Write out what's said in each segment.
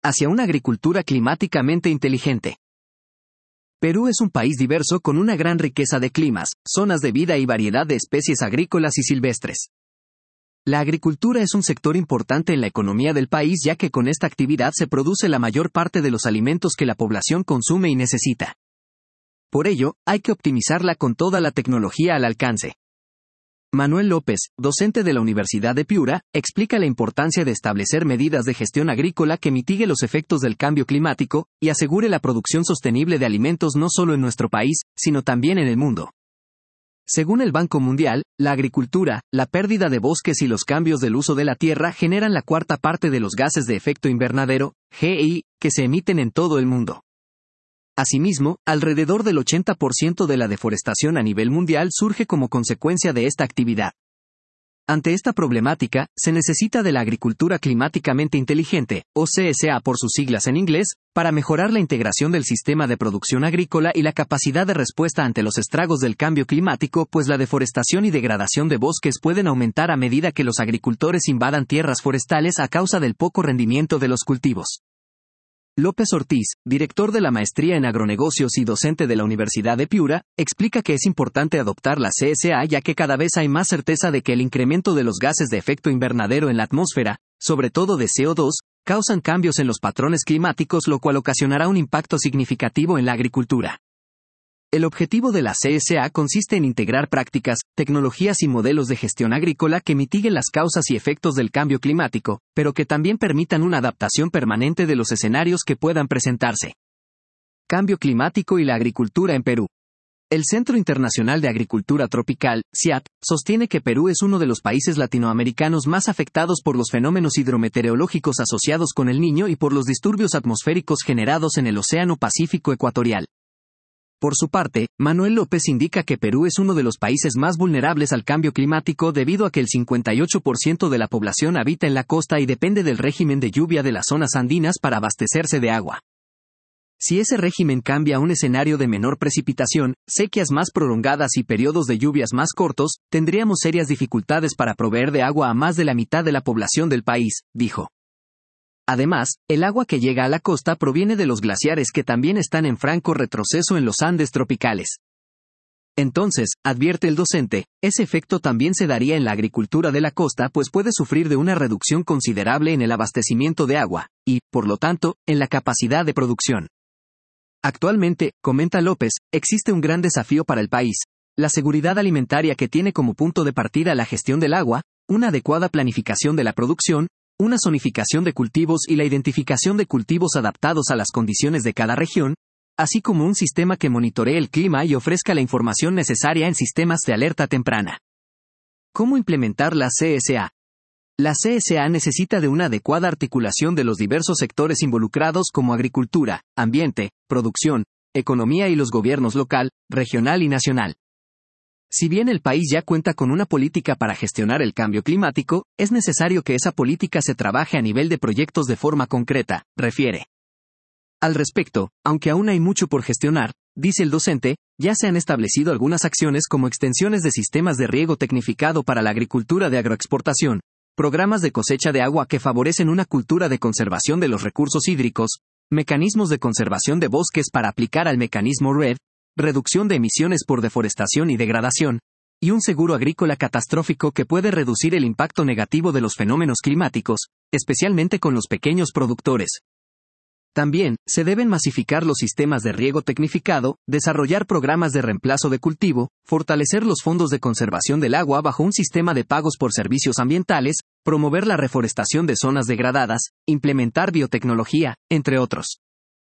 hacia una agricultura climáticamente inteligente. Perú es un país diverso con una gran riqueza de climas, zonas de vida y variedad de especies agrícolas y silvestres. La agricultura es un sector importante en la economía del país, ya que con esta actividad se produce la mayor parte de los alimentos que la población consume y necesita. Por ello, hay que optimizarla con toda la tecnología al alcance. Manuel López, docente de la Universidad de Piura, explica la importancia de establecer medidas de gestión agrícola que mitigue los efectos del cambio climático y asegure la producción sostenible de alimentos no solo en nuestro país, sino también en el mundo. Según el Banco Mundial, la agricultura, la pérdida de bosques y los cambios del uso de la tierra generan la cuarta parte de los gases de efecto invernadero, GEI, que se emiten en todo el mundo. Asimismo, alrededor del 80% de la deforestación a nivel mundial surge como consecuencia de esta actividad. Ante esta problemática, se necesita de la agricultura climáticamente inteligente, o CSA por sus siglas en inglés, para mejorar la integración del sistema de producción agrícola y la capacidad de respuesta ante los estragos del cambio climático, pues la deforestación y degradación de bosques pueden aumentar a medida que los agricultores invadan tierras forestales a causa del poco rendimiento de los cultivos. López Ortiz, director de la Maestría en Agronegocios y docente de la Universidad de Piura, explica que es importante adoptar la CSA ya que cada vez hay más certeza de que el incremento de los gases de efecto invernadero en la atmósfera, sobre todo de CO2, causan cambios en los patrones climáticos, lo cual ocasionará un impacto significativo en la agricultura. El objetivo de la CSA consiste en integrar prácticas, tecnologías y modelos de gestión agrícola que mitiguen las causas y efectos del cambio climático, pero que también permitan una adaptación permanente de los escenarios que puedan presentarse. Cambio climático y la agricultura en Perú. El Centro Internacional de Agricultura Tropical, CIAT, sostiene que Perú es uno de los países latinoamericanos más afectados por los fenómenos hidrometeorológicos asociados con el Niño y por los disturbios atmosféricos generados en el Océano Pacífico Ecuatorial. Por su parte, Manuel López indica que Perú es uno de los países más vulnerables al cambio climático debido a que el 58% de la población habita en la costa y depende del régimen de lluvia de las zonas andinas para abastecerse de agua. Si ese régimen cambia a un escenario de menor precipitación, sequías más prolongadas y periodos de lluvias más cortos, tendríamos serias dificultades para proveer de agua a más de la mitad de la población del país, dijo. Además, el agua que llega a la costa proviene de los glaciares que también están en franco retroceso en los Andes tropicales. Entonces, advierte el docente, ese efecto también se daría en la agricultura de la costa, pues puede sufrir de una reducción considerable en el abastecimiento de agua, y, por lo tanto, en la capacidad de producción. Actualmente, comenta López, existe un gran desafío para el país: la seguridad alimentaria, que tiene como punto de partida la gestión del agua, una adecuada planificación de la producción, una zonificación de cultivos y la identificación de cultivos adaptados a las condiciones de cada región, así como un sistema que monitoree el clima y ofrezca la información necesaria en sistemas de alerta temprana. ¿Cómo implementar la CSA? La CSA necesita de una adecuada articulación de los diversos sectores involucrados como agricultura, ambiente, producción, economía y los gobiernos local, regional y nacional. Si bien el país ya cuenta con una política para gestionar el cambio climático, es necesario que esa política se trabaje a nivel de proyectos de forma concreta, refiere. Al respecto, aunque aún hay mucho por gestionar, dice el docente, ya se han establecido algunas acciones como extensiones de sistemas de riego tecnificado para la agricultura de agroexportación, programas de cosecha de agua que favorecen una cultura de conservación de los recursos hídricos, mecanismos de conservación de bosques para aplicar al mecanismo REDD, reducción de emisiones por deforestación y degradación, y un seguro agrícola catastrófico que puede reducir el impacto negativo de los fenómenos climáticos, especialmente con los pequeños productores. También, se deben masificar los sistemas de riego tecnificado, desarrollar programas de reemplazo de cultivo, fortalecer los fondos de conservación del agua bajo un sistema de pagos por servicios ambientales, promover la reforestación de zonas degradadas, implementar biotecnología, entre otros.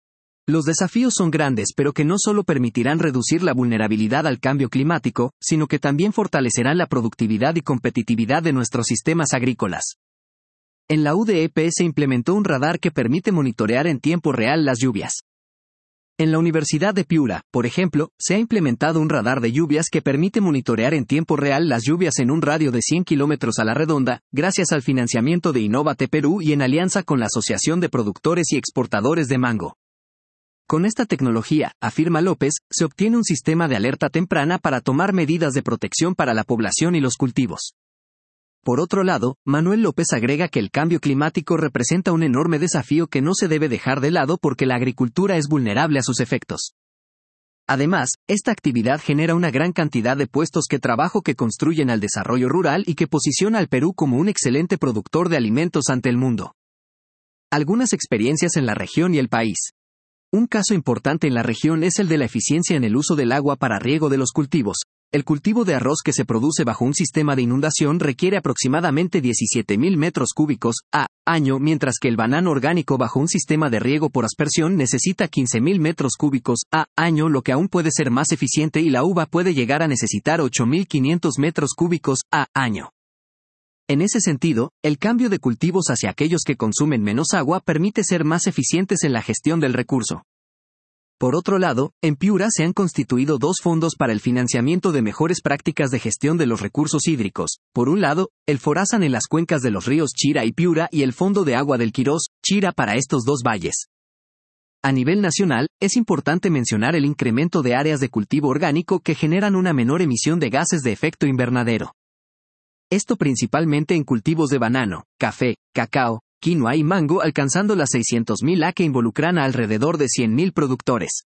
Los desafíos son grandes, pero que no solo permitirán reducir la vulnerabilidad al cambio climático, sino que también fortalecerán la productividad y competitividad de nuestros sistemas agrícolas. En la UDEP se implementó un radar que permite monitorear en tiempo real las lluvias. En la Universidad de Piura, por ejemplo, se ha implementado un radar de lluvias que permite monitorear en tiempo real las lluvias en un radio de 100 kilómetros a la redonda, gracias al financiamiento de Innovate Perú y en alianza con la Asociación de Productores y Exportadores de Mango. Con esta tecnología, afirma López, se obtiene un sistema de alerta temprana para tomar medidas de protección para la población y los cultivos. Por otro lado, Manuel López agrega que el cambio climático representa un enorme desafío que no se debe dejar de lado porque la agricultura es vulnerable a sus efectos. Además, esta actividad genera una gran cantidad de puestos de trabajo que construyen al desarrollo rural y que posiciona al Perú como un excelente productor de alimentos ante el mundo. Algunas experiencias en la región y el país. Un caso importante en la región es el de la eficiencia en el uso del agua para riego de los cultivos. El cultivo de arroz que se produce bajo un sistema de inundación requiere aproximadamente 17.000 metros cúbicos a año, mientras que el banano orgánico bajo un sistema de riego por aspersión necesita 15.000 metros cúbicos a año, lo que aún puede ser más eficiente, y la uva puede llegar a necesitar 8.500 metros cúbicos a año. En ese sentido, el cambio de cultivos hacia aquellos que consumen menos agua permite ser más eficientes en la gestión del recurso. Por otro lado, en Piura se han constituido dos fondos para el financiamiento de mejores prácticas de gestión de los recursos hídricos. Por un lado, el Forazan en las cuencas de los ríos Chira y Piura y el Fondo de Agua del Quirós, Chira, para estos dos valles. A nivel nacional, es importante mencionar el incremento de áreas de cultivo orgánico que generan una menor emisión de gases de efecto invernadero. Esto principalmente en cultivos de banano, café, cacao, quinoa y mango, alcanzando las 600.000 ha, que involucran a alrededor de 100.000 productores.